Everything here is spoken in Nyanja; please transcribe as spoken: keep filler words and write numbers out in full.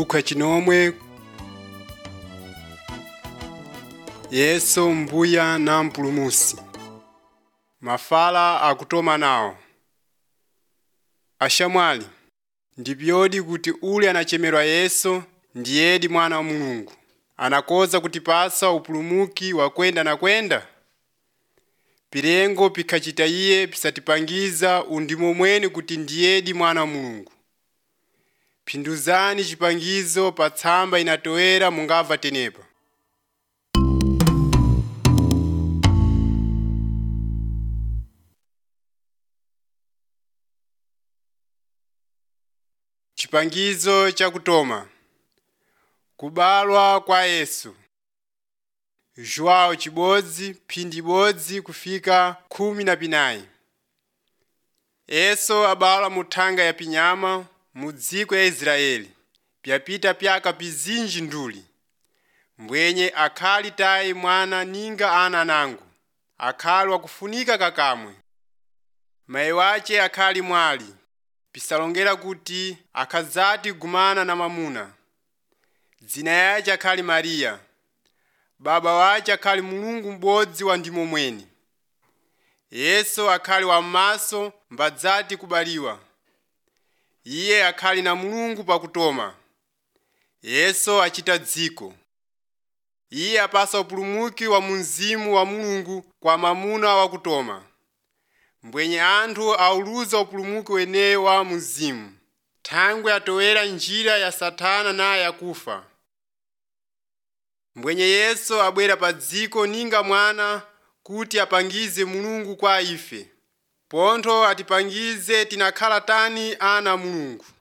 chikwa chinomwe Yesu mbuya na mpulumusi. Mafala akutoma nawo. Ashamwali, ndipyodi kuti uli anachemerwa Yesu ndiyedi mwana wa Mulungu. Anakoza kutipasa upulumuki wa kwenda na kwenda. Pirengo pikachita iye pisatipangiza undimo mwene kuti ndiyedi mwana wa Mulungu. Pinduzani chipangizo pa tsamba inatowera mungava tenepa. Chipangizo cha kutoma. Kubalwa kwa Yesu. Joao chibodzi, phindi bodzi kufika khumi na pinayi. Yesu abala muthanga ya pinyama mu dziko ya Israeli. Pyapita pyaka pizinji nduli. Mbwenye akhali tayi mwana ninga ana nangu. Akhali wakufunika kakamwe. Mayi wache akhali mwali. Pisalongera kuti akhazati gumana na mamuna. Dzina yache akhali Maria. Baba wache akhali Mulungu m'bodzi wa ndimo mweni. Yesu akhali wa maso mbadzati kubaliwa. Iye akhali na Mulungu pakutoma. Yesu achita dziko. Iye apasa upulumuki wa munzimu wa Mulungu kwa mamuna wa kutoma. Mbwenye anthu auluza upulumuki wene wa muzimu. Thangwe atowera njira ya Satana na ya kufa. Mbwenye Yesu abwera pa dziko ninga mwana kuti apangize Mulungu kwa ife. Pontho atipangize tinakhala tani ana Mulungu.